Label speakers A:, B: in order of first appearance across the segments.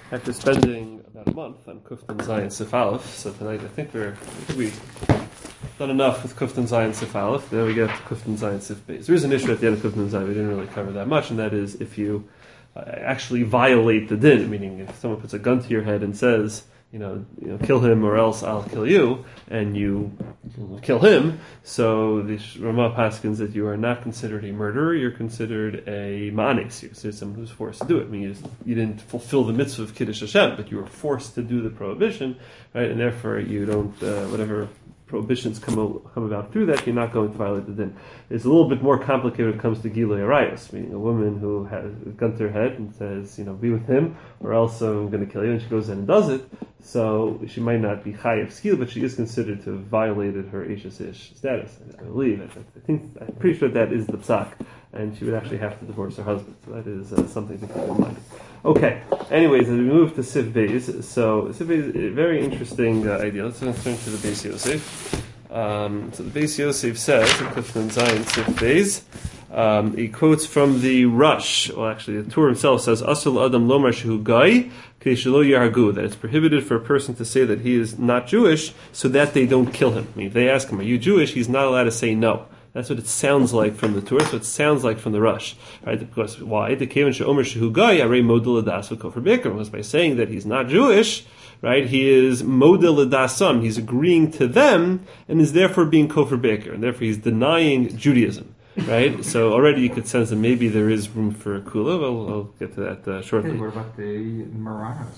A: After spending about a month on Kuftan Zayin Sif Aleph, so tonight I think we've done enough with Kuftan Zayin Sif Aleph. Then we get to Kuftan Zayin Sif Beis. There is an issue at the end of Kuftan Zayin we didn't really cover that much, and that is if you actually violate the din, meaning if someone puts a gun to your head and says, kill him or else I'll kill you, and you kill him, so the Rama paskins that you are not considered a murderer, you're considered a ma'anes, you're considered someone who's forced to do it. I mean, you didn't fulfill the mitzvah of Kiddush Hashem, but you were forced to do the prohibition, right? And therefore you don't, whatever prohibitions come about through that, you're not going to violate the din. It's a little bit more complicated when it comes to Gilui Arayos, meaning a woman who has a gun to her head and says, be with him, or else I'm going to kill you, and she goes in and does it. So she might not be chayav skil, but she is considered to have violated her Eishes Ish status. I believe. I'm pretty sure that is the psak, and she would actually have to divorce her husband. So that is something to keep in mind. Okay. Anyways, as we move to Sif Beis, so Sif Beis is a very interesting idea. Let's turn to the Beis Yosef. So the Beis Yosef says in Kuftan Zayin Sif Beis. He quotes from the Rush. Well, actually, the Tur himself says, "Asul Adam Lomar Shehu Gai Keishelo Yargu," that it's prohibited for a person to say that he is not Jewish, so that they don't kill him. I mean, if they ask him, "Are you Jewish?" he's not allowed to say no. That's what it sounds like from the Torah. So it sounds like from the Rush, right? Because why? The Kevin Sheomer Shehu Gai Arei Model Adas V'Kofer Beker, was by saying that he's not Jewish, right? He is Model Adasam. He's agreeing to them and is therefore being Kofer Beker, and therefore he's denying Judaism. Right, so already you could sense that maybe there is room for a kula. I'll get to that shortly.
B: Hey, what about the Maranos?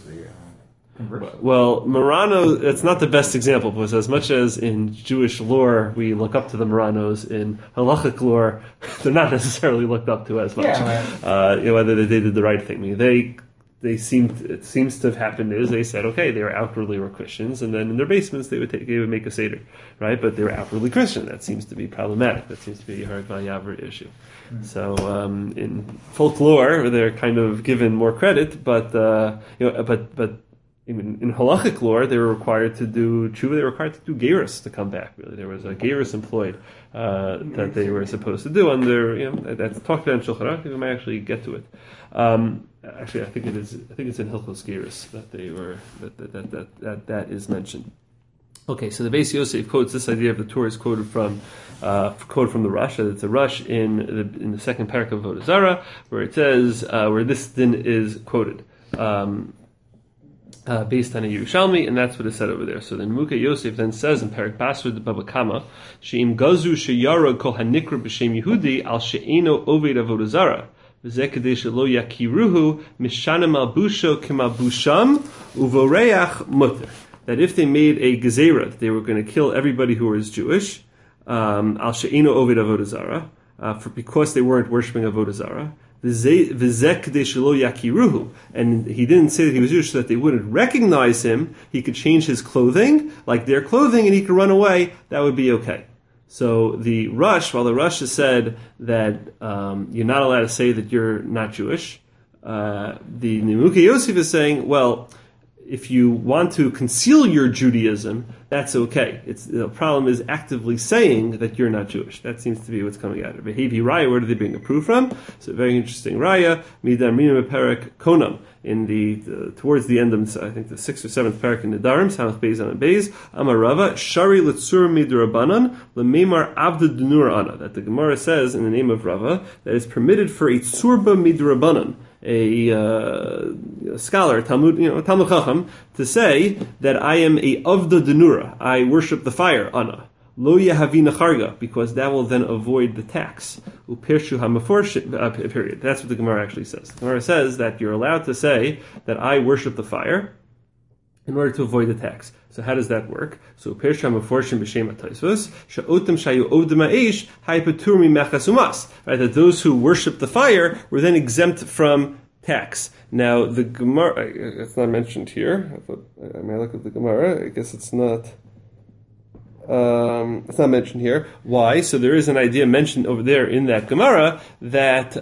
A: Well, Marano, it's not the best example, because as much as in Jewish lore we look up to the Maranos, in halachic lore they're not necessarily looked up to as much. Whether they did the right thing. I mean, it seems to have happened is they said, okay, they were outwardly were Christians, and then in their basements they would make a seder, right? But they were outwardly Christian. That seems to be problematic. That seems to be a Harag Yavra issue. Mm-hmm. So in folklore they're kind of given more credit, but in halachic lore they were required to do tshuva. They were required to do gerus to come back. Really, there was a gerus employed that they were supposed to do under. That's talked about in Shulchan Aruch. We might actually get to it. Actually, I think it's in Hilchos Gerus that they were that is mentioned. Okay, so the Beis Yosef quotes this idea of the Torah is quoted from the Rush. It's a Rush in the second parak of Avodah Zarah, where it says where this din is quoted. Based on a Yerushalmi, and that's what is said over there. So then Mukha Yosef then says in Parak Basra the Baba Kama, She'im gazu sheyara kol hanikra b'shem Yehudi al she'eno oved avodah zara v'zeh kadei shelo yakiruhu mishanem al busho k'mal busham uvoreach mutter. That if they made a gezerah that they were going to kill everybody who was Jewish, al she'eno oved avodah zara, because they weren't worshiping avodah zara. And he didn't say that he was Jewish so that they wouldn't recognize him. He could change his clothing, like their clothing, and he could run away. That would be okay. So the Rush, while the Rush has said that you're not allowed to say that you're not Jewish, the Nimukei Yosef is saying, well, if you want to conceal your Judaism, that's okay. The problem is actively saying that you're not Jewish. That seems to be what's coming out of it. Behavi Raya, where do they bring a proof from? So very interesting Raya, Midam Rinam Perak Konam, in towards the end of, I think, the 6th or 7th parak in the Darim, Samach Beis and Beis, Amarava, Shari Litzur Midrabanan, Lememar Avda Dunur Ana, that the Gemara says in the name of Rava, that it's permitted for a Tzurba Midrabanan, a scholar, Talmud Chacham, to say that I am a Avda Denura, I worship the fire, Ana. Lo Yahavina Charga, because that will then avoid the tax. Upirshu HaMafor, period. That's what the Gemara actually says. The Gemara says that you're allowed to say that I worship the fire in order to avoid the tax. So how does that work? So Upirshu HaMaforshim B'Shem HaTaisvos, Sha'otem Shayu Ovdem Ha'esh, Ha'epatur Mimechas Umas. Right, that those who worship the fire were then exempt from tax. Now, the Gemara, it's not mentioned here. I may look at the Gemara. I guess it's not mentioned here. Why? So there is an idea mentioned over there in that Gemara that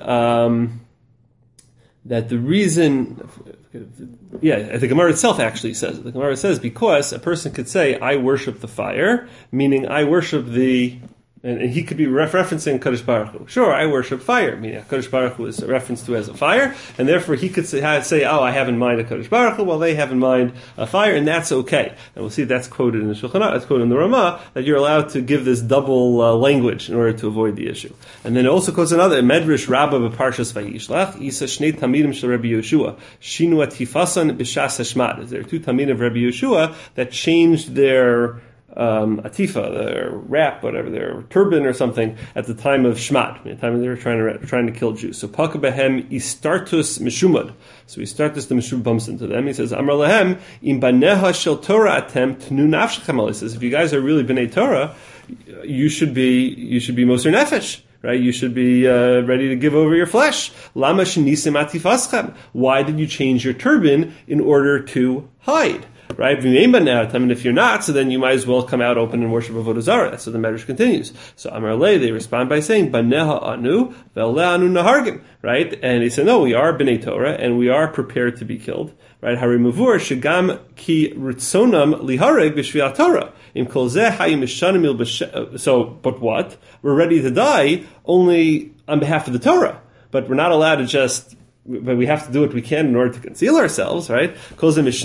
A: the reason, the Gemara itself actually says it. The Gemara says because a person could say, I worship the fire, meaning I worship the And he could be referencing Kadosh Baruch Hu. Sure, I worship fire. Meaning Kadosh Baruch Hu is referenced to as a fire, and therefore he could say, oh, I have in mind a Kadosh Baruch Hu, while they have in mind a fire, and that's okay. And we'll see that's quoted in the Shulchan Aruch, that's quoted in the Ramah, that you're allowed to give this double language in order to avoid the issue. And then it also quotes another, Medrash Rabbah b'Parshas Vayishlach, Isa Shnei Tamidim shel Rabbi Yehoshua, Shinu Atifasan b'Shas Hashmad. There are two Tamidim of Rabbi Yehoshua that changed their atifa, their wrap, whatever, their turban or something, at the time of Shmad, the time they were trying to kill Jews. So Paka Behem Istartus Mishumad. So Istartus the Mishum bumps into them. He says, Amar Lehem, Im Baneha Shel Torah Atem Tnu Nafshechem. He says, if you guys are really Bnei Torah, you should be Moser Nefesh. Right, you should be ready to give over your flesh. Lama shenisim atifaschem. Why did you change your turban in order to hide? Right, and if you're not, so then you might as well come out open and worship Avodah Zarah. So the Medrash continues. So Amar Lei, they respond by saying, Baneha anu, ve'le anu nahargim. Right, and he said, no, we are Bnei Torah, and we are prepared to be killed. Right, Harimavur shegam ki ritzonam lihareg b'shviat Torah. So, but what? We're ready to die only on behalf of the Torah, but we're not allowed to just. But we have to do what we can in order to conceal ourselves, right? But if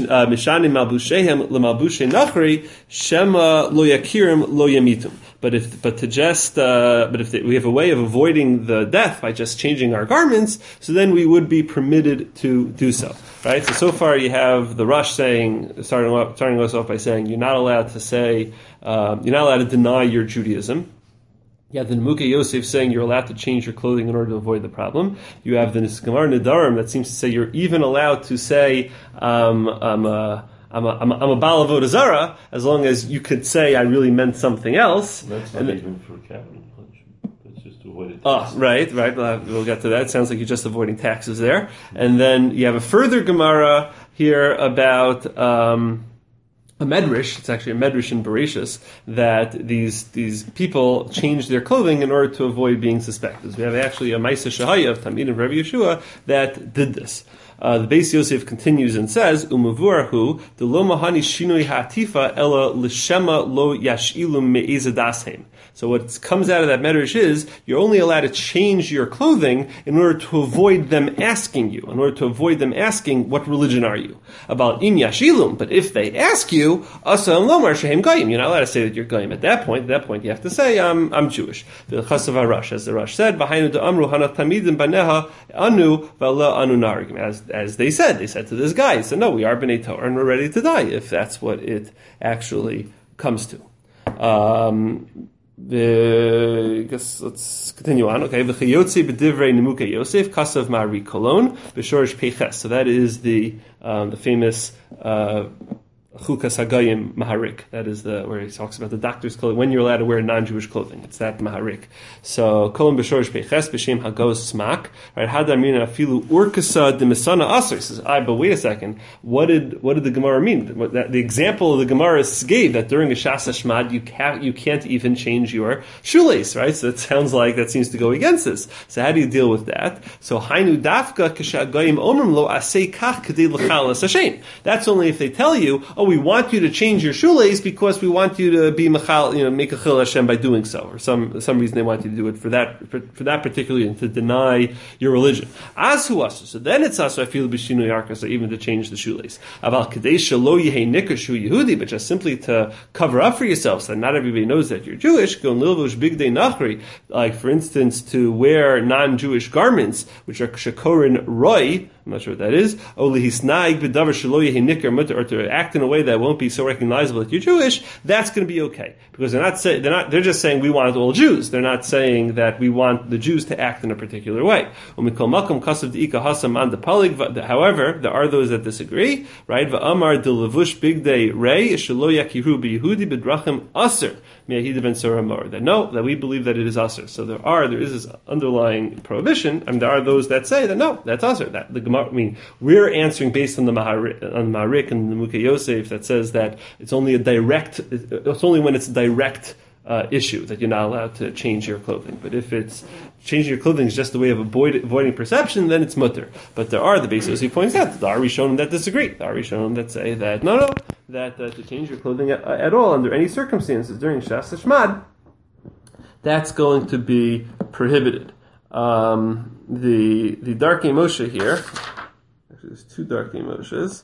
A: we have a way of avoiding the death by just changing our garments, so then we would be permitted to do so, right? So far you have the Rush starting us off by saying you're not allowed to say, you're not allowed to deny your Judaism. You have the Nemukei Yosef saying you're allowed to change your clothing in order to avoid the problem. You have the Gemara Nedarim that seems to say you're even allowed to say, I'm a Baal Avodah Zarah, as long as you could say I really meant something else.
C: That's not even for capital punishment. That's just to avoid it.
A: Right. We'll get to that. It sounds like you're just avoiding taxes there. And then you have a further Gemara here about a medrash. It's actually a medrash in Bereshis that these people changed their clothing in order to avoid being suspected. So we have actually a Maisa Shahaya of Talmid of Rabbi Yehoshua that did this. The Beis Yosef continues and says, "Umavurahu the lo mahani shinui hatifa ela lishema lo yashilum me'ezadasheim." So what comes out of that medrash is you're only allowed to change your clothing in order to avoid them asking you, in order to avoid them asking, what religion are you? About im yashilum, but if they ask you, asa lomar shehem goyim, you're not allowed to say that you're goyim. At that point you have to say, I'm Jewish. The Chasav HaRush, as the Rush said, V'hainu de'amru hana tamidim baneha anu v'la anu narigim. As they said to this guy, he said, no, we are Bnei Torah and we're ready to die, if that's what it actually comes to. I guess let's continue on. Okay, v'chayotzi b'divrei Nemukei Yosef kasav ma'ari kolon b'shorish peches. So that is the famous Chukas Hagayim Maharik. That is where he talks about the doctor's clothing, when you're allowed to wear non-Jewish clothing. It's that Maharik. So, Kolon B'Shorish Peches B'Shem Hagos Smak. Right, Hadar Mina Afilu Urkasa Demisana Aser. He says, but wait a second. What did the Gemara mean? The example of the Gemara gave that during a Shas Hashmad you can't even change your shoelace, right? So it sounds like that seems to go against this. So how do you deal with that? So, Hainu Dafka K'Shagayim Omrim Lo Asei Kach K'dei L'Chalas Hashem. That's only if they tell you, we want you to change your shoelace because we want you to be machal, make a chil Hashem by doing so, or some reason they want you to do it for that particular reason, to deny your religion. Asu asu. So then it's asu I feel b'shinu yarkas, even to change the shoelace. Aval kadesha lo yehei nikashu Yehudi, but just simply to cover up for yourself, so that not everybody knows that you're Jewish. Gon lilvush bigdei nachri, like for instance to wear non-Jewish garments, which are shakorin roy. I'm not sure what that is. Or to act in a way that won't be so recognizable that you're Jewish. That's going to be okay because they're just saying we want all Jews. They're not saying that we want the Jews to act in a particular way. However, there are those that disagree. Right? Va'amar de levush bigdei rei shelo yakiru b'Yehudi b'drachim aser. That we believe that it is aser. So there is this underlying prohibition, and there are those that say that no, that's aser. That the Gemara, we're answering based on the Maharik and the Nemukei Yosef that says that it's only when it's a direct issue that you're not allowed to change your clothing. But if it's changing your clothing is just a way of avoiding perception, then it's mutter. But there are the Beis Yosef points out the Arishonim that disagree. The Arishonim that say that no, that to change your clothing at all under any circumstances during Shas Hashmad, that's going to be prohibited. The Darkei Moshe here, actually there's two Darkei Moshes.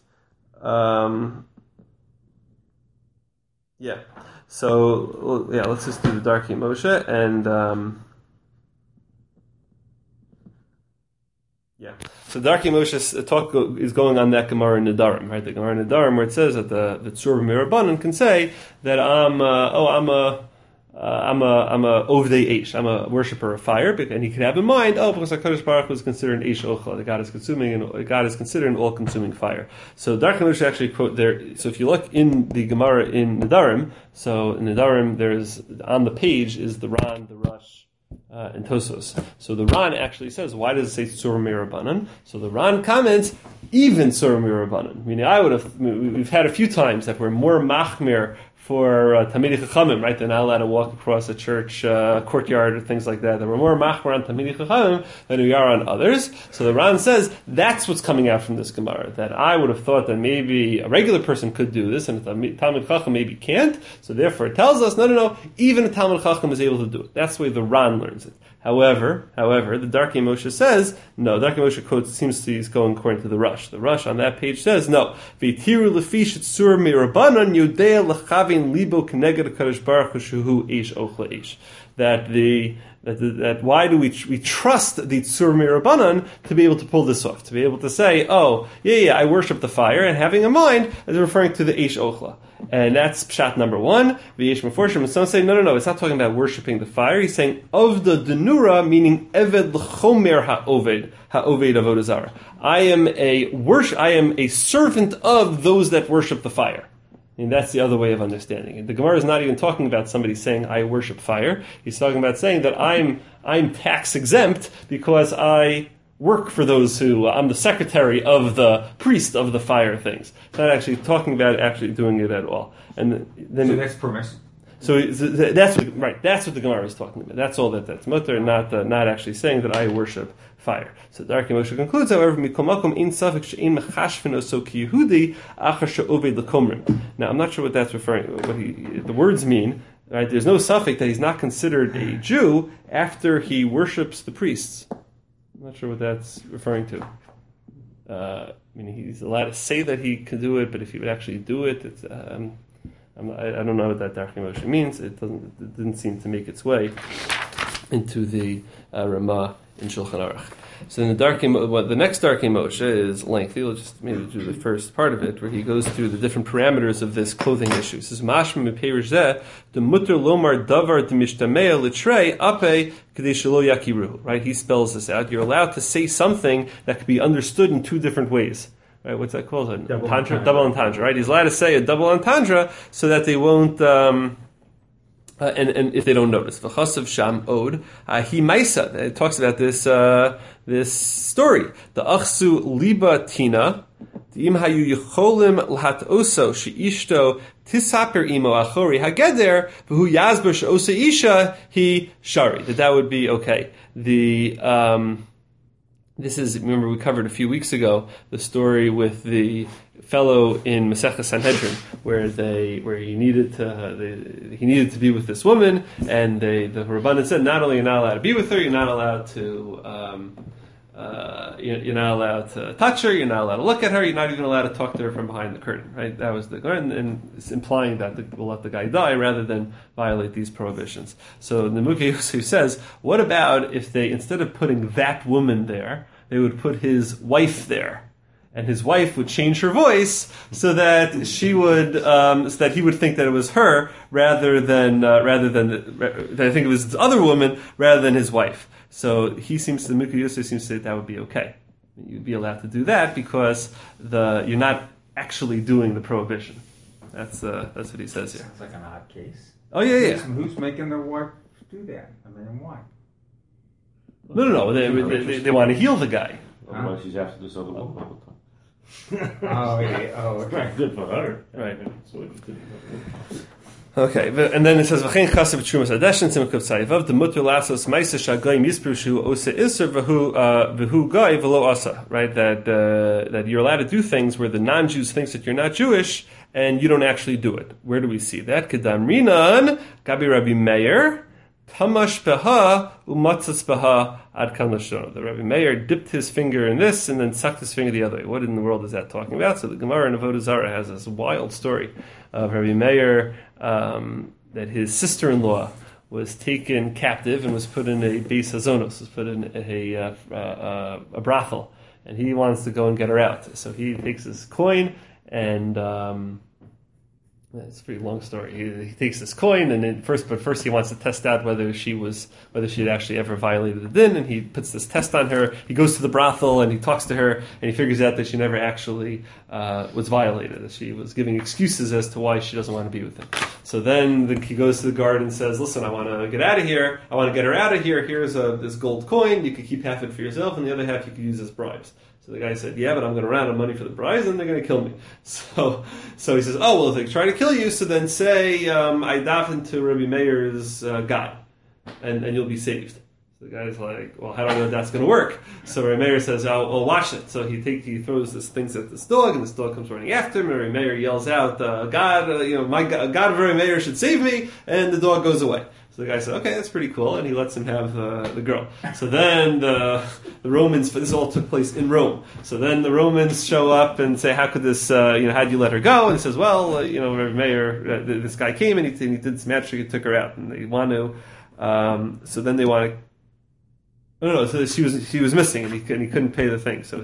A: So let's just do the Darkei Moshe and So Darkei Moshe's talk is going on that Gemara in Nedarim, right? The Gemara in Nedarim where it says that the Tzur Mirabanan can say that I'm a Ovdei Eish, I'm a worshipper of fire, and he can have in mind, because HaKadosh Baruch Hu is considered an Eish Ochla, that God is consuming, and God is considered an all-consuming fire. So Darkei Moshe actually quote there. So if you look in the Gemara in Nedarim, so in Nedarim there's on the page is the Ran, the Rush, and Tosos. So the Ran actually says, why does it say Tzur Mirabanan? So the Ran comments, even Tzur Mirabanan. Meaning, we've had a few times that we're more machmir for Talmidei Chachamim, right? They're not allowed to walk across a church courtyard or things like that. That we're more machmir on Talmidei Chachamim than we are on others. So the Ran says that's what's coming out from this Gemara. That I would have thought that maybe a regular person could do this, and a Talmid Chacham maybe can't. So therefore, it tells us no. Even a Talmid Chacham is able to do it. That's the way the Ran learns it. However, the Darkei Moshe says, no, Darkei Moshe quote seems to be going according to the Rush. The Rush on that page says, no, V'tiru lefish tzur mirabanan yodea lechavin libo k'neged HaKadosh Baruch Hu shehu eish ochla eish. That why do we trust the Tzur Mirabanan to be able to pull this off, to be able to say, I worship the fire, and having in mind as referring to the Eish Ochla. And that's Pshat number one. V'yesh Meforshim, and some say, no, it's not talking about worshiping the fire. He's saying, of the Denura, meaning Eved L'chomer ha'oved avodah zarah. I am a servant of those that worship the fire. And that's the other way of understanding it. The Gemara is not even talking about somebody saying, I worship fire. He's talking about saying that I'm tax exempt because I work for those who, I'm the secretary of the priest of the fire things. It's not actually talking about actually doing it at all. And then
B: so that's permissible.
A: So that's what the Gemara is talking about. That's all that's mutter, not actually saying that I worship fire. So Darkei Moshe concludes, however, mikol makom ein safek she'ein mechashvin oso ki Yehudi achar she'oved l'komrim. Now I'm not sure what that's referring to. What the words mean. Right? There's no suffix that he's not considered a Jew after he worships the priests. I'm not sure what that's referring to. He's allowed to say that he can do it, but if he would actually do it, it's. I don't know what that Darkei Moshe means. It didn't seem to make its way into the Ramah in Shulchan Aruch. So in the next Darkei Moshe is lengthy. We'll just maybe do the first part of it, where he goes through the different parameters of this clothing issue. He says, "Mashma meperish zeh the mutter lomar davar demishtamea litrei ape kedei shelo yakiruhu." Right? He spells this out. You're allowed to say something that could be understood in two different ways. Right, what's that called? Double entendre, right? He's allowed to say a double entendre so that they won't, and if they don't notice. V'chasav sham od hi maisa. It talks about this story. The achsu liba tina im hayu yicholim lahat oso sheishto tisaper imo achori hageder v'hu yazber sheosa isha hi shari. That would be okay. This is, remember we covered a few weeks ago the story with the fellow in Masechah Sanhedrin where he needed to be with this woman, and the Rabbanan said not only you're not allowed to be with her, you're not allowed to touch her, you're not allowed to look at her, you're not even allowed to talk to her from behind the curtain. Right? That was and it's implying that we'll let the guy die rather than violate these prohibitions. So the Mukhe Yosu says, what about if they, instead of putting that woman there, they would put his wife there, and his wife would change her voice so that she would, so that he would think that it was her rather than I think it was the other woman rather than his wife. So the Mukhe Yosu seems to say that would be okay. You'd be allowed to do that because you're not actually doing the prohibition. That's what he says here.
B: Sounds like an odd case.
A: Oh yeah.
B: Who's making their wife do that? I mean, why?
A: No. They want to heal the guy.
C: Otherwise, she's after this other woman all the time.
B: Right.
C: Good for her.
A: Right.
C: So
A: Okay, and then it says v'chein chasav b'trumas adeshin simkav tzayivav the mutter lasos ma'isa shagayim yisprishu osa iser v'hu guy v'lo asa. Right, that you're allowed to do things where the non-Jews thinks that you're not Jewish and you don't actually do it. Where do we see that? Kedam rinan gabi Rabbi Meir Tamash beha umatzas beha ad kan lashon. The Rabbi Meir dipped his finger in this and then sucked his finger the other way. What in the world is that talking about? So the Gemara in Avodah Zarah has this wild story of Rabbi Meir that his sister-in-law was taken captive and was put in a beis hazonos, was put in a brothel, and he wants to go and get her out. So he takes his coin and. It's a pretty long story. He takes this coin, and then first he wants to test out whether she had actually ever violated the din, and he puts this test on her. He goes to the brothel and he talks to her, and he figures out that she never actually was violated. That she was giving excuses as to why she doesn't want to be with him. So then he goes to the guard and says, "Listen, I want to get out of here. I want to get her out of here. Here's this gold coin. You could keep half it for yourself, and the other half you could use as bribes." So the guy said, "Yeah, but I'm going to round up money for the bribes, and they're going to kill me." So he says, "Oh, well, if they try to kill you, so then say I daven to Rabbi Meir's God, and you'll be saved." So the guy's like, "Well, how do I know that's going to work?" So Rabbi Meir says, "I'll watch it." So he throws this things at this dog, and this dog comes running after him. And Rabbi Meir yells out, "God, my God of Rabbi Meir should save me!" And the dog goes away. So the guy said, "Okay, that's pretty cool," and he lets him have the girl. So then the Romans, this all took place in Rome. So then the Romans show up and say, "How could this? How'd you let her go?" And he says, "Well, Rabbi Meir, this guy came and he did some magic and took her out, and they want to." So then they want to. No. So she was missing, and he couldn't pay the thing. So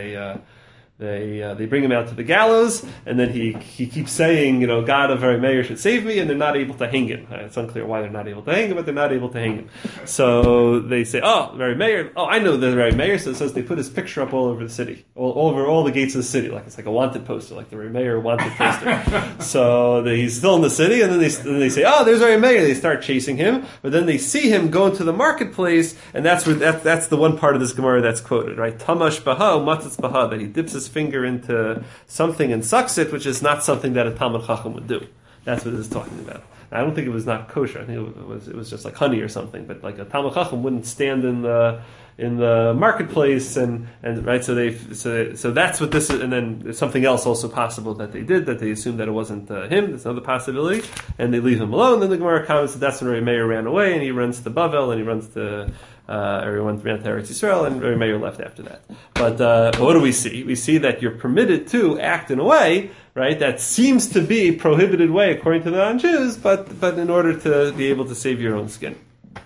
A: they bring him out to the gallows, and then he keeps saying, "God of Rabbi Meir should save me," and they're not able to hang him. It's unclear why they're not able to hang him, but they're not able to hang him. So they say, "Oh, Rabbi Meir, I know the Rabbi Meir." So it says they put his picture up all over the city, all over all the gates of the city, like it's like a wanted poster, like the Rabbi Meir wanted poster. So he's still in the city, and then they say, "Oh, there's Rabbi Meir." They start chasing him, but then they see him go into the marketplace, and that's the one part of this Gemara that's quoted, right? Tamash baha, matzatz baha, that he dips his finger into something and sucks it, which is not something that a Talmud Chacham would do. That's what it is talking about. I don't think it was not kosher. I think it was just like honey or something. But like a Talmud Chacham wouldn't stand in the marketplace and right. So that's what this is. And then there's something else also possible that they did, that they assumed that it wasn't him. That's another possibility, and they leave him alone. Then the Gemara comments that that's when Rabbi Meir ran away, and he runs to Bavel, and he runs to. Everyone ran to Eretz Yisrael, and Rabbi Meir left after that. But what do we see? We see that you're permitted to act in a way, right, that seems to be a prohibited way according to the non-Jews, but in order to be able to save your own skin.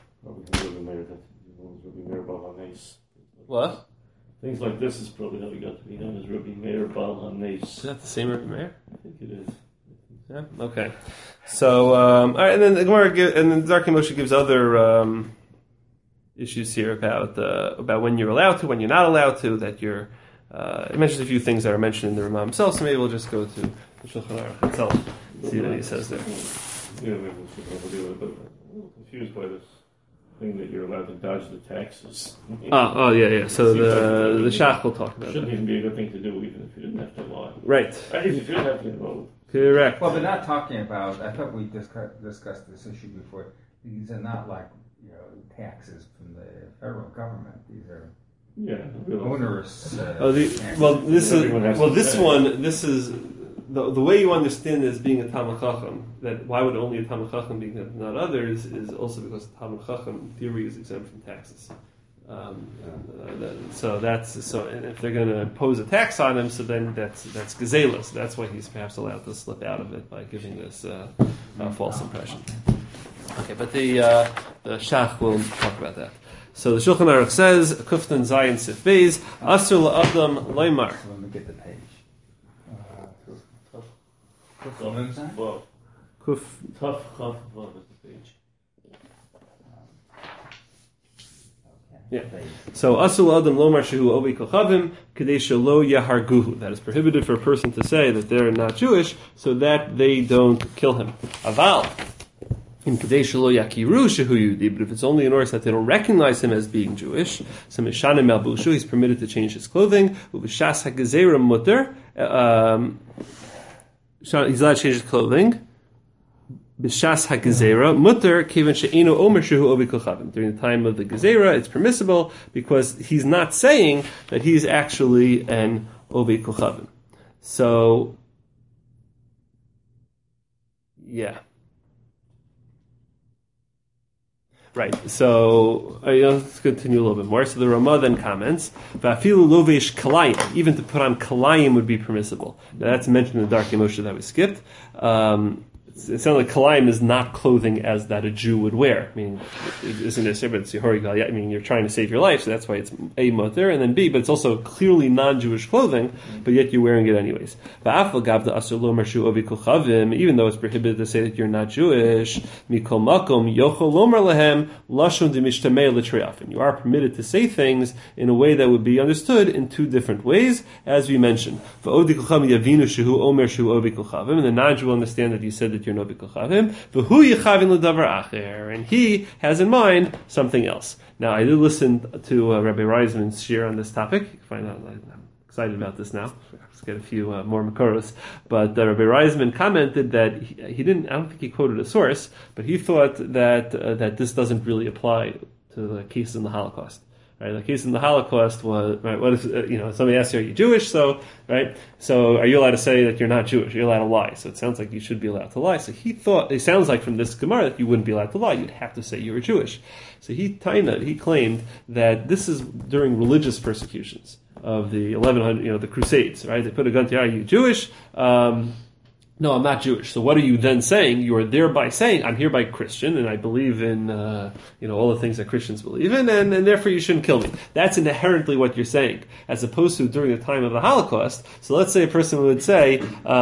A: What?
C: Things like this is probably how we got to be known as Rabbi Meir Baal HaNes.
A: Is that the same Rabbi Meir?
C: I think it is.
A: Yeah. Okay. So, all right, and then the Gemara and then Darkei Moshe gives other. Issues here about when you're allowed to, when you're not allowed to. That you're. It mentions a few things that are mentioned in the Ramah himself. So maybe we'll just go to the Shulchan Aruch itself, see what he says there.
C: Yeah, maybe we'll skip over it, but I'm a little confused by this thing that you're allowed to dodge the taxes.
A: Yeah. So the Shach will talk about.
C: Shouldn't
A: that.
C: even be a good thing to do, even if you didn't have to lie.
A: Right.
C: If you didn't have to get involved.
A: Correct.
B: Well, they're not talking about. I thought we discussed this issue before. These are not like taxes from the federal government. These are onerous.
A: This is the way you understand it as being a Talmud Chacham. That why would only a Talmud Chacham be exempt, not others, is also because the Talmud Chacham in theory is exempt from taxes. And if they're going to impose a tax on him, so then that's gezela. So that's why he's perhaps allowed to slip out of it by giving this false impression. Okay, but the Shach will talk about that. So the Shulchan Aruch says, Kuftan Zayin Sif Beis, Asur La'adam Loimar.
B: So let me get the page.
A: Kuf.
C: Tough, Chaf, Vav is the page.
A: Yeah. So Asur La'adam Lomar Shehu Ovi Kochavim, Kadei Shelo Yaharguhu. That is prohibited for a person to say that they're not Jewish, so that they don't kill him. Aval. In Kadei Shelo Yakiru Shehu Yehudi, but if it's only in order that they don't recognize him as being Jewish, so Mishanim Malbushu, he's permitted to change his clothing. Uvishas HaGezerah Mutter, he's allowed to change his clothing. Bishas HaGezerah Mutter, Kivan She'ino Omer Shehu Ovi Kochavim. During the time of the Gezerah, it's permissible because he's not saying that he's actually an Ovi Kochavim. So, yeah. Right. So let's continue a little bit more. So the Ramah then comments, "Va'afilu lovesh kalayim." Even to put on kalayim would be permissible. Now that's mentioned in the Darkei Moshe that we skipped. It sounds like kalayim is not clothing as that a Jew would wear. I mean, it isn't a but it's I mean, you're trying to save your life, so that's why it's A, mutter, and then B, but it's also clearly non-Jewish clothing, but yet you're wearing it anyways. Even though it's prohibited to say that you're not Jewish, you are permitted to say things in a way that would be understood in two different ways, as we mentioned. And the non-Jew will understand that you said that you're no bikul chavim, and he has in mind something else. Now, I did listen to Rabbi Reisman's shir on this topic. You can find out. I'm excited about this now. Let's get a few more makoros. But Rabbi Reisman commented that he didn't. I don't think he quoted a source, but he thought that that this doesn't really apply to the case in the Holocaust. Right, the case in the Holocaust was right. What if somebody asks you, "Are you Jewish?" So right, so are you allowed to say that you're not Jewish? You're allowed to lie. So it sounds like you should be allowed to lie. So he thought it sounds like from this Gemara that you wouldn't be allowed to lie. You'd have to say you were Jewish. So he claimed that this is during religious persecutions of the 1100, the Crusades. Right, they put a gun to you. Are you Jewish? No, I'm not Jewish. So what are you then saying? You are thereby saying, I'm hereby Christian, and I believe in, all the things that Christians believe in, and therefore you shouldn't kill me. That's inherently what you're saying, as opposed to during the time of the Holocaust. So let's say a person would say,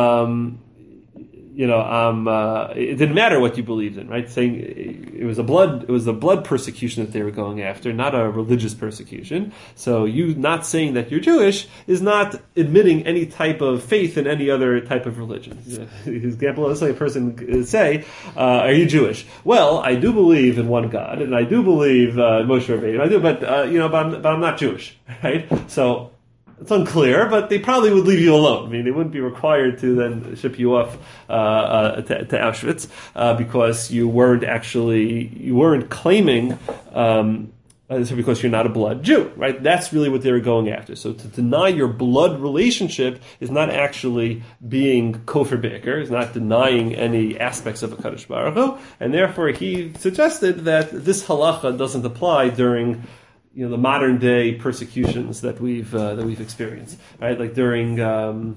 A: it didn't matter what you believed in, right? Saying it was a blood persecution that they were going after, not a religious persecution. So you not saying that you're Jewish is not admitting any type of faith in any other type of religion. Example, let's say a person say, "Are you Jewish?" Well, I do believe in one God, and I do believe Moshe Rabbeinu. I do, but I'm not Jewish, right? So. It's unclear, but they probably would leave you alone. I mean, they wouldn't be required to then ship you off to Auschwitz because you weren't claiming because you're not a blood Jew, right? That's really what they were going after. So to deny your blood relationship is not actually being kofar be'ikr, is not denying any aspects of a Kadosh Baruch Hu, and therefore he suggested that this halacha doesn't apply during the modern day persecutions that we've experienced, right? Like during the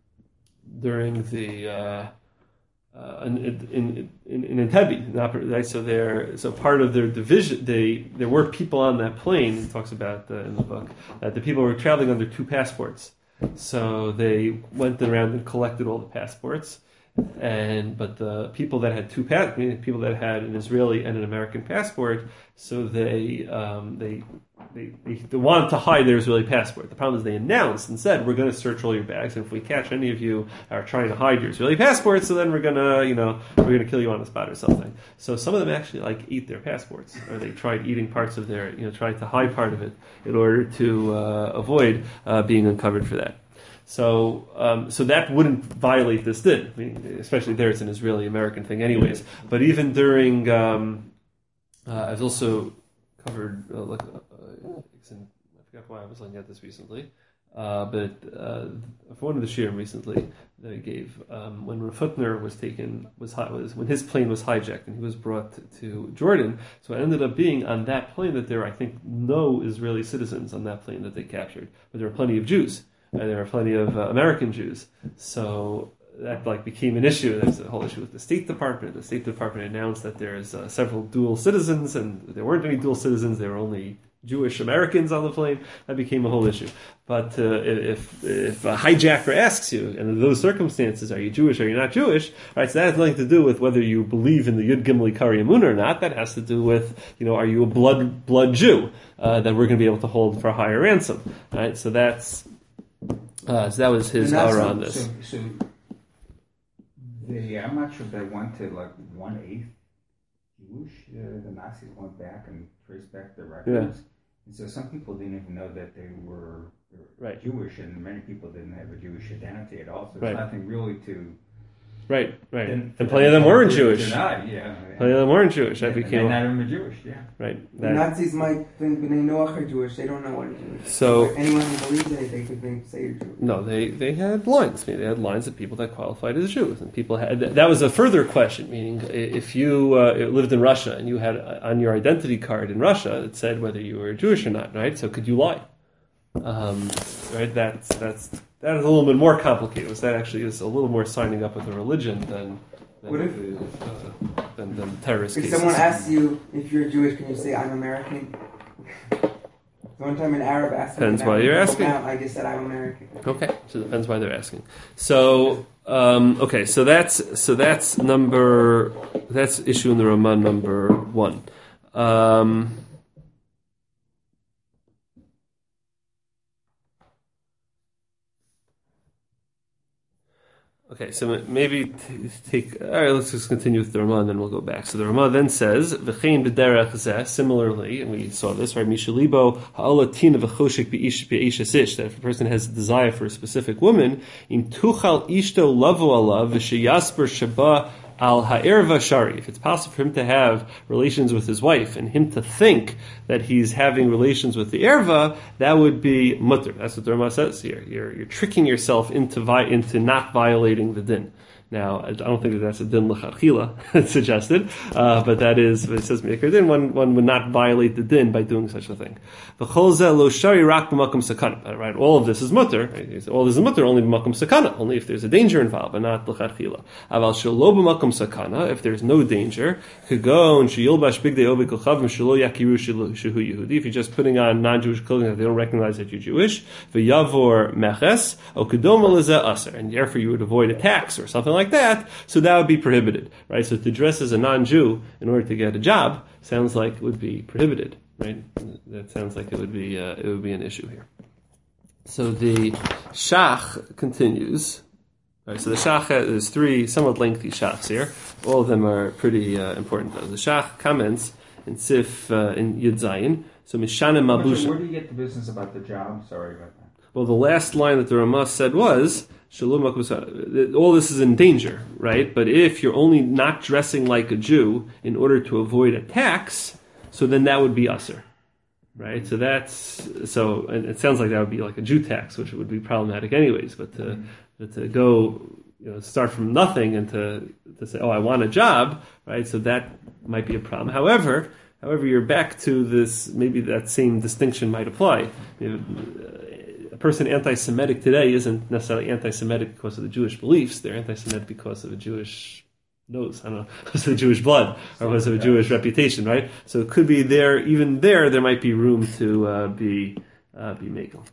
A: in Entebbe, right? So part of their division, there were people on that plane. He talks about in the book that the people were traveling under two passports. So they went around and collected all the passports. But the people that had people that had an Israeli and an American passport, so they wanted to hide their Israeli passport. The problem is they announced and said, "We're going to search all your bags, and if we catch any of you are trying to hide your Israeli passport, so then we're going to kill you on the spot or something." So some of them actually eat their passports, or they tried eating parts of their, tried to hide part of it in order to avoid being uncovered for that. So that wouldn't violate this din. I mean, especially there, it's an Israeli-American thing anyways. But even during, I've also covered, I forgot why I was looking at this recently, but for one of the shiurim recently that I gave, when Rafutner when his plane was hijacked and he was brought to Jordan, so it ended up being on that plane that there were, I think, no Israeli citizens on that plane that they captured, but there were plenty of Jews. There are plenty of American Jews, so that became an issue. There's a whole issue with the State Department. The State Department announced that there's several dual citizens, and there weren't any dual citizens. There were only Jewish Americans on the plane. That became a whole issue. But if a hijacker asks you, and in those circumstances, are you Jewish or are you not Jewish? Right, so that has nothing to do with whether you believe in the Yud Gimel Ikari Emunah or not. That has to do with, are you a blood Jew that we're going to be able to hold for a higher ransom? Right, so that's. So that was his aura on this.
B: So I'm not sure if they went to 1/8 Jewish. The Nazis went back and traced back their records. Yeah. And so some people didn't even know that they were Jewish, and many people didn't have a Jewish identity at all. So there's nothing really to
A: Right.
B: Then
A: And plenty of them weren't
B: Jewish.
A: Jewish.
B: Yeah.
A: Plenty of them weren't Jewish. That
B: Yeah,
A: became
B: not even Jewish. Yeah.
A: right.
D: The Nazis might think B'nai Noach are Jewish. They don't know what a Jewish.
A: So
D: anyone who believes in it, they could think, say you're Jewish.
A: no, they had lines. They had lines of people that qualified as Jews, and people had that was a further question. Meaning, if you lived in Russia and you had on your identity card in Russia, it said whether you were Jewish or not. Right. So could you lie? Right. That is a little bit more complicated. That actually is a little more signing up with a religion than terrorist
D: If
A: cases.
D: someone asks you if you're Jewish, can you say I'm American? One time an Arab asked me.
A: Depends why you're asking.
D: I just said I'm American.
A: Okay, so it depends why they're asking. So so that's issue in the Ramah number 1. Okay, so maybe take. All right, let's just continue with the Ramah, and then we'll go back. So the Ramah then says, "V'chein b'derech zeh." Similarly, and we saw this right. Mishalibo ha'olatina v'choshek be'ishes ish. That if a person has a desire for a specific woman, in tuchal ishto lavo alav v'sheyasper shaba al ha'erva shari. If it's possible for him to have relations with his wife and him to think that he's having relations with the erva, that would be mutter. That's what the Ramah says here. You're tricking yourself into not violating the din. Now, I don't think that that's a din l'chachila suggested, but that is, it says Mikra din, one would not violate the din by doing such a thing. V'chol zeh lo shari rak b'makom sakana. Right, all of this is mutter. Right? All this is mutter only b'makom sakana, only if there's a danger involved, but not l'chachila. Aval shelo b'makom sakana, if there's no danger, could go and sheyilbash bigdei ovi kolchavim shelo yakiru shehu Yehudi. If you're just putting on non-Jewish clothing that they don't recognize that you're Jewish, v'yavor meches o kedoma lezeh aser, and therefore you would avoid a tax or something like that, so that would be prohibited, right? So to dress as a non-Jew in order to get a job sounds like it would be prohibited, right? That sounds like it would be an issue here. So the Shach continues. Right, so the Shach there's 3 somewhat lengthy Shachs here. All of them are pretty important though. The Shach comments in Sif in Yud Zayin. So Mishanim Malbusha.
B: Where do you get the business about the job? Sorry about that.
A: Well, the last line that the Ramah said was, all this is in danger, right? But if you're only not dressing like a Jew in order to avoid a tax, so then that would be usher, right? So and it sounds like that would be like a Jew tax, which would be problematic anyways. But to go, start from nothing and to say, oh, I want a job, right? So that might be a problem. However, you're back to this. Maybe that same distinction might apply. A person anti-Semitic today isn't necessarily anti-Semitic because of the Jewish beliefs. They're anti-Semitic because of a Jewish nose, because of the Jewish blood, or because of a Jewish reputation, right? So it could be even there might be room to be megal.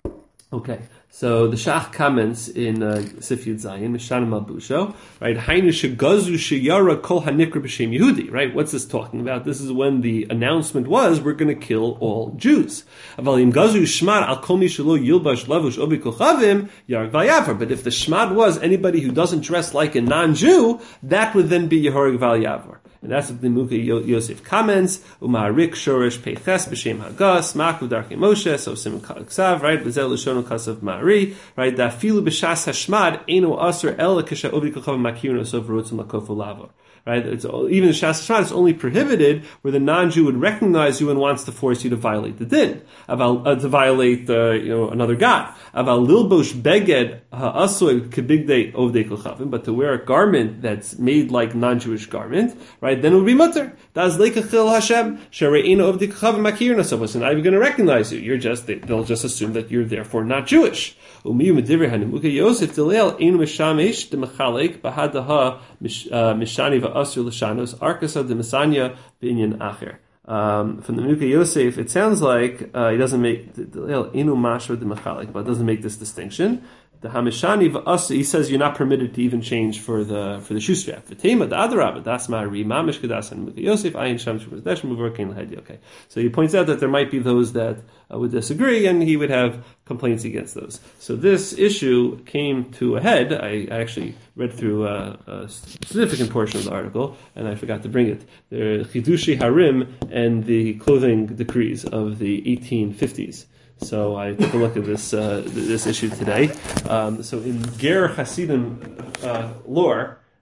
A: Okay, so the Shach comments in Sif Yud Zayin, Mishanim Malbusho, right? Hainu shegazu sheyara kol hanikra b'shem Yehudi, right? What's this talking about? This is when the announcement was, we're going to kill all Jews. Aval im gazu shmad al kol mi shelo yilbash lavush obi kochavim yarg v'yavar. But if the shmad was anybody who doesn't dress like a non-Jew, that would then be Yehorig v'yavar. And that's what the Mukha Yosef comments. Umarik shorish peiches b'shem hagas maku darkei Moshe so sim ksav, right? V'zel l'shono kasav ma'ari, right? Da filu b'shas hashmad eno aser ela kisha ovi kochavim makirno so v'rotzim lakofu lavo. Right? Even the Shas Shmad is only prohibited where the non-Jew would recognize you and wants to force you to violate the din, to violate another god. Aval lilbosh beged ha'asoy kebigdei ovdei kolchavim, but to wear a garment that's made like non-Jewish garment, right? Then it would be mutter. Das lekachil Hashem shereino ovdei kolchavim makirna. So it's not even going to recognize you. They'll just assume that you're therefore not Jewish. Umiyu medivrei hanemuka Yosef dilel ein mishamish demachalek bahadaha mishani va'asur l'shanos arkasa demisanya b'inyan acher. From the Mukha Yosef, it sounds like he doesn't make inu mashra demachalik, but doesn't make this distinction. The Hamishani v'asu, he says you're not permitted to even change for the shoe strap. V'tema da'adarabah das ma'ari mamish kedas and Mukha Yosef ayin sham shemuzdesh muvarkein l'hedi. Okay, so he points out that there might be those that would disagree, and he would have complaints against those. So this issue came to a head. I actually read through a significant portion of the article, and I forgot to bring it. The Chidushi Harim and the clothing decrees of the 1850s. So I took a look at this issue today. So in Ger Hasidim lore,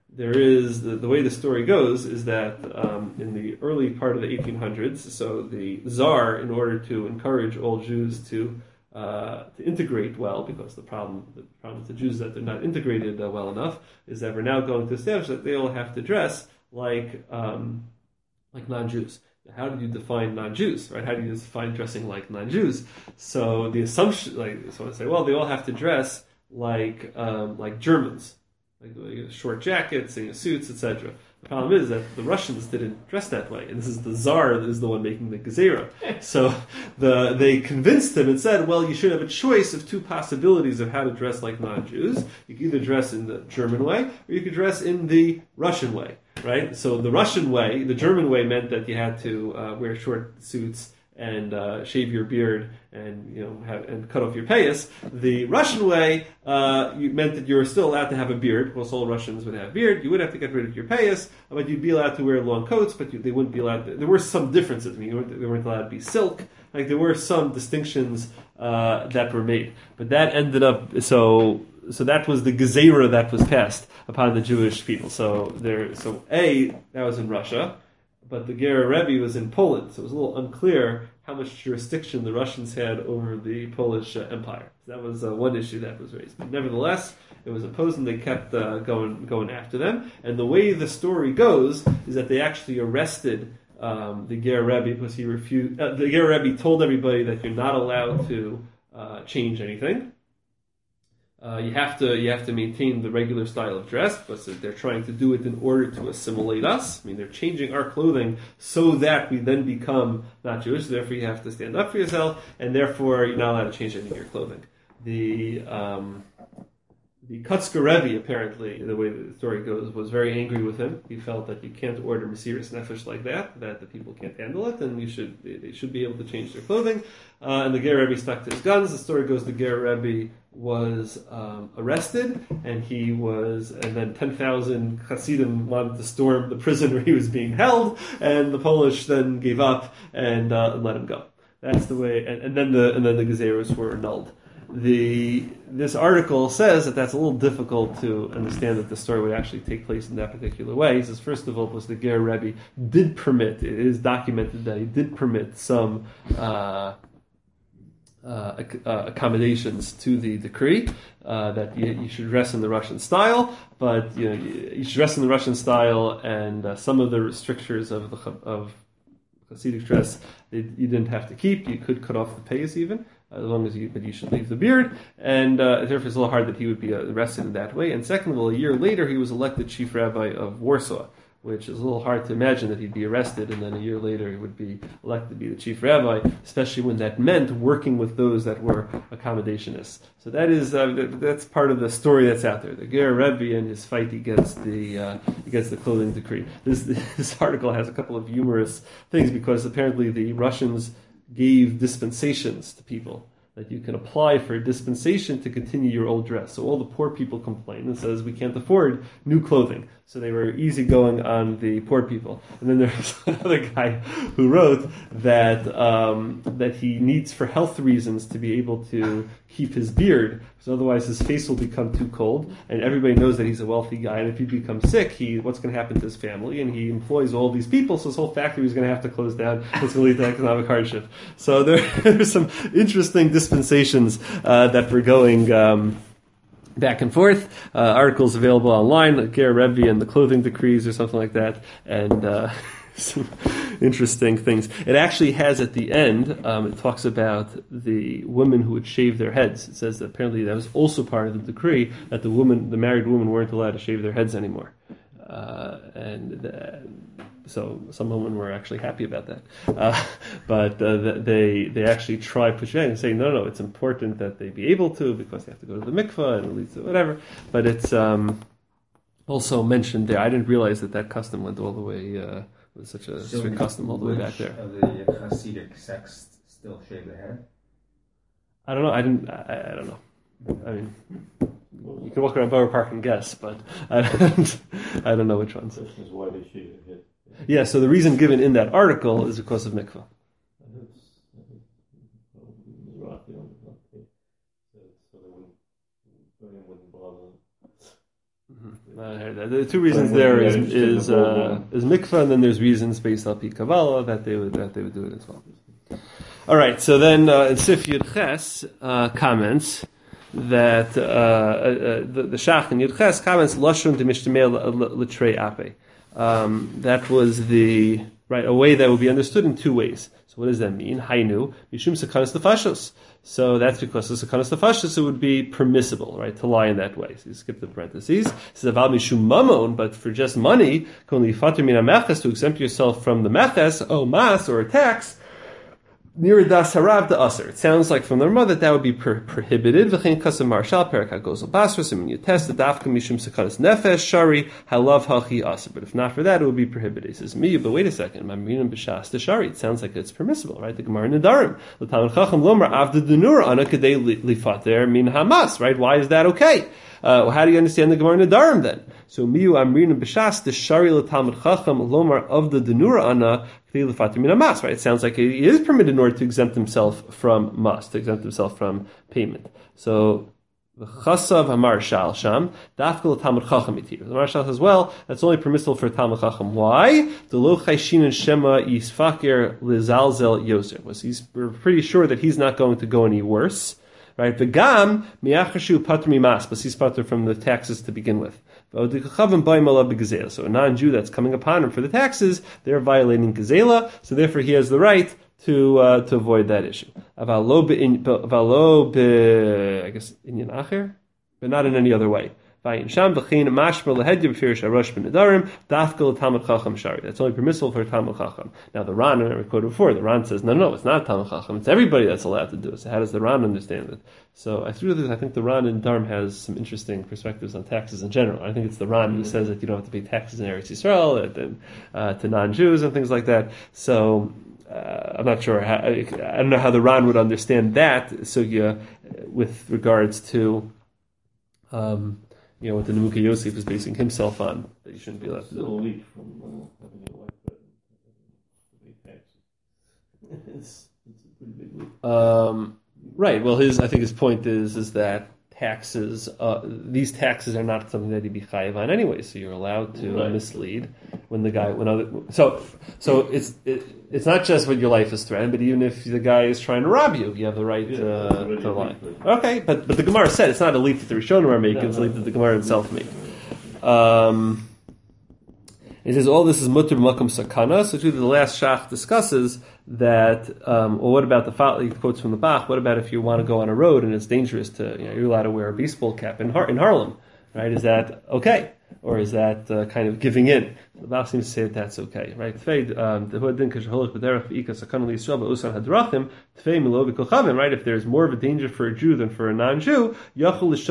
A: there is the way the story goes is that in the early part of the 1800s, so the Tsar, in order to encourage all Jews to integrate well, because the problem with the Jews is that they're not integrated well enough, is that we're now going to establish that they all have to dress like non-Jews. How do you define non-Jews, right? How do you define dressing like non-Jews? So the assumption, so I say, well, they all have to dress like Germans, like short jackets, suits, etc. The problem is that the Russians didn't dress that way, and this is the Tsar that is the one making the gezerah. So they convinced him and said, well, you should have a choice of two possibilities of how to dress like non-Jews. You could either dress in the German way, or you could dress in the Russian way, right? So the Russian way, the German way, meant that you had to wear short suits and shave your beard and and cut off your payas. The Russian way meant that you were still allowed to have a beard. Most all Russians would have a beard. You would have to get rid of your payas, but you'd be allowed to wear long coats. But they wouldn't be allowed. There were some differences. I mean, they weren't allowed to be silk. Like there were some distinctions that were made, but that ended up so. So that was the gezerah that was passed upon the Jewish people. So that was in Russia, but the Ger Rebbe was in Poland. So it was a little unclear how much jurisdiction the Russians had over the Polish Empire. So that was one issue that was raised. But nevertheless, it was opposed, and they kept going after them. And the way the story goes is that they actually arrested the Ger Rebbe because he refused. The Ger Rebbe told everybody that you're not allowed to change anything. You have to maintain the regular style of dress, but they're trying to do it in order to assimilate us. I mean, they're changing our clothing so that we then become not Jewish. So therefore, you have to stand up for yourself, and therefore, you're not allowed to change any of your clothing. The Kutzker Rebbe, apparently, the way the story goes, was very angry with him. He felt that you can't order Mesiris Nefesh like that the people can't handle it, and they should be able to change their clothing. And the Ger Rebbe stuck to his guns. The story goes the Ger Rebbe was arrested, and then 10,000 Hasidim wanted to storm the prison where he was being held, and the Polish then gave up and let him go. That's the way, and then the gezerahs were annulled. This article says that that's a little difficult to understand that the story would actually take place in that particular way. He says, first of all, was the Ger Rebbe did permit, it is documented that he did permit some accommodations to the decree that you should dress in the Russian style, but you should dress in the Russian style, and some of the restrictions of Hasidic dress you didn't have to keep. You could cut off the payas even, as long as but you should leave the beard, and therefore it's a little hard that he would be arrested in that way. And second of all, a year later he was elected chief rabbi of Warsaw, which is a little hard to imagine that he'd be arrested and then a year later he would be elected to be the chief rabbi, especially when that meant working with those that were accommodationists. So that is that's part of the story that's out there. The Ger Rebbe and his fight against the clothing decree. This article has a couple of humorous things because apparently the Russians gave dispensations to people. That you can apply for a dispensation to continue your old dress. So all the poor people complain and says we can't afford new clothing. So they were easygoing on the poor people. And then there's another guy who wrote that he needs for health reasons to be able to keep his beard, because otherwise his face will become too cold. And everybody knows that he's a wealthy guy, and if he becomes sick, what's going to happen to his family? And he employs all these people, so his whole factory is going to have to close down. It's going to lead to economic hardship. So there's some interesting dispensations that were going back and forth. Articles available online, like Ger Rebbe and the clothing decrees or something like that, and some interesting things. It actually has at the end, it talks about the women who would shave their heads. It says that apparently that was also part of the decree, that the married women weren't allowed to shave their heads anymore. So some women were actually happy about that. But they actually try pushing and saying, no, it's important that they be able to, because they have to go to the mikveh and it leads to whatever. But it's also mentioned there. I didn't realize that custom went all the way, was such a strict custom all the way back there.
B: Of the Hasidic sects still shave their head?
A: I don't know. I don't know. I mean, you can walk around Borough Park and guess, but I don't know which ones.
C: The question is why they shave their head.
A: Yeah, so the reason given in that article is because of mikveh. The two reasons there is mikvah, and then there's reasons based on Pi Kabbalah that they would do it as well. All right, so then in Sif Yud Ches comments that the Shach in Yud Ches comments lashon demishtamei l'trei ape. That was the a way that would be understood in two ways. So what does that mean? Hainu mishum sakanas nefashos. So that's because the sakanas nefashos it would be permissible, right, to lie in that way. So you skip the parentheses. It says aval mishum mamon, but for just money, only fater mina meches, to exempt yourself from the meches, mas or a tax. Near das harav the aser. It sounds like from the Ramah that would be prohibited. V'chein kasam marshal perak hagozal basras. And when you test the dafka mishum sakanas nefesh shari halav hachi aser. But if not for that, it would be prohibited. He says me, but wait a second. Mamrinam b'shas the shari. It sounds like it's permissible, right? The Gemara in Nedarim. L'talmid chacham lomar avda denura ana kadei lifater min hamas. Right? Why is that okay? How do you understand the Gemara in Nedarim then? So miu amrinam b'shas the shari l'talmid chacham lomar of the denura ana. Right? It sounds like he is permitted in order to exempt himself from mas, to exempt himself from payment. So the chasav hamarshal sham dafkel talmud chacham itir. The marshal says, well, that's only permissible for talmud chacham. Why? The lo chayshin and shema yisfaker lizalzel yoser. We're pretty sure that he's not going to go any worse. Right? The gam miachashu patr mimas, but he's patr from the taxes to begin with. So a non-Jew that's coming upon him for the taxes, they're violating gezela, so therefore he has the right to avoid that issue. I guess inyan acher, but not in any other way. That's only permissible for Talmud Chacham. Now the Ran, I quoted before, the Ran says, no, it's not Talmud Chacham. It's everybody that's allowed to do it. So how does the Ran understand it? So I think the Ran in Dharm has some interesting perspectives on taxes in general. I think it's the Ran who says that you don't have to pay taxes in Eretz Yisrael to non-Jews and things like that. So I'm not sure. I don't know how the Ran would understand that sugya with regards to what the Nemuka Yosef is basing himself on, that you shouldn't be allowed to do.
C: Still a leak from having a wife that pay taxes. It's a pretty big leak.
A: Right. Well, I think his point is that taxes, these taxes are not something that he'd be chayiv on anyway. So you're allowed to mislead So it's not just when your life is threatened, but even if the guy is trying to rob you, you have the right to lie. Okay, but the Gemara said it's not a leap that the Rishonim are making; it's a leap that the Gemara itself makes. It says all this is mutter b'makom sakana. So the last shach discusses that. What about he quotes from the Bach? What about if you want to go on a road and it's dangerous you're allowed to wear a baseball cap in Harlem, right? Is that okay? Or is that kind of giving in? The Bach seems to say that that's okay, right? Right? If there's more of a danger for a Jew than for a non-Jew, you're permitted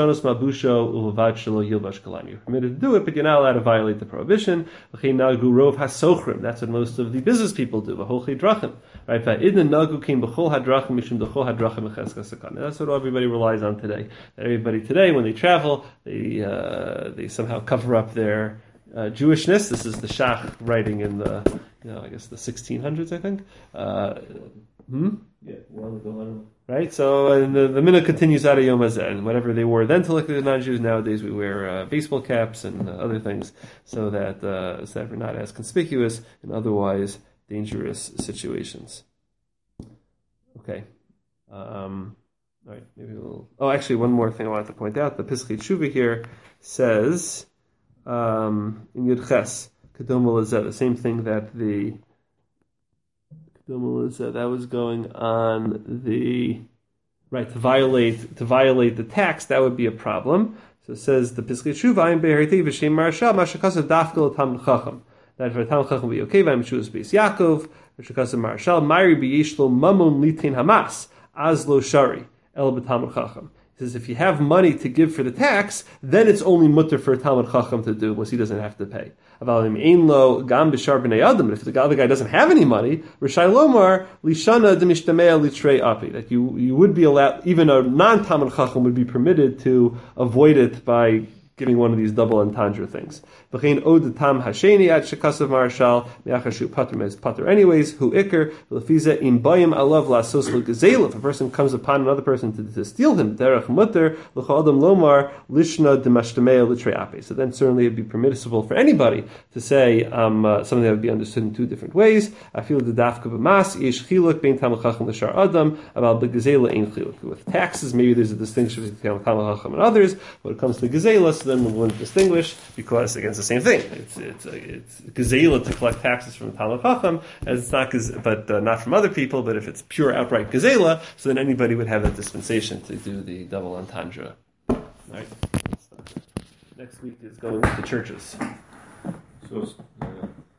A: to do it, but you're not allowed to violate the prohibition. That's what most of the business people do. Right? That's what everybody relies on today. Everybody today, when they travel, they somehow cover up their Jewishness. This is the Shach writing in the, I guess the 1600s, I think. Right? So and the minhag continues out of Yom Hazeh, and whatever they wore then to look at the non-Jews, nowadays we wear baseball caps and other things, so that we're not as conspicuous in otherwise dangerous situations. Okay. All right. Maybe we'll. Oh, actually, one more thing I wanted to point out. The Pischei Tshuva here says in Yud Ches Kedom L'Zeh, the same thing that the Kedom L'Zeh that was going on the right to violate the tax. That would be a problem. So it says the Pischei Tshuva Ayin Be'Heriti V'Shem Marashal Mashakasav Dafkel Talmud Chacham. That for Talmud Chacham will be okay. V'Am Shuvas Beis Yaakov V'Shakasav Marashal Ma'iri B'Yishlo Mamon Litin Hamas Azlo Shari El B'Talmud Chacham. He says if you have money to give for the tax, then it's only mutter for a Talmud Chacham to do, because he doesn't have to pay. But if the other guy doesn't have any money, Rishai Lomar Lishana Demishtamea Litrei Api, that you would be allowed, even a non-Talmud Chacham would be permitted to avoid it by giving one of these double entendre things. V'chein od tam hasheni at shekasav marshal me'achashu pater mez pater anyways hu iker lefiza im bayim alav lasos l'gezel. If a person comes upon another person to steal him, derech mutter l'chadam lomar lishna demashtamei l'treape. So then certainly it would be permissible for anybody to say something that would be understood in two different ways. I feel the dafka b'mas yesh chiluk bein tam l'chacham l'shar adam about the gezela ein chiluk. With taxes, maybe there's a distinction between tam l'chacham and others. When it comes to gezela, then we wouldn't distinguish because again it's the same thing. It's gezela to collect taxes from Talmud Chacham, as it's not, but not from other people. But if it's pure outright gezela, so then anybody would have that dispensation to do the double entendre. All right. Next week is going to the churches.
C: So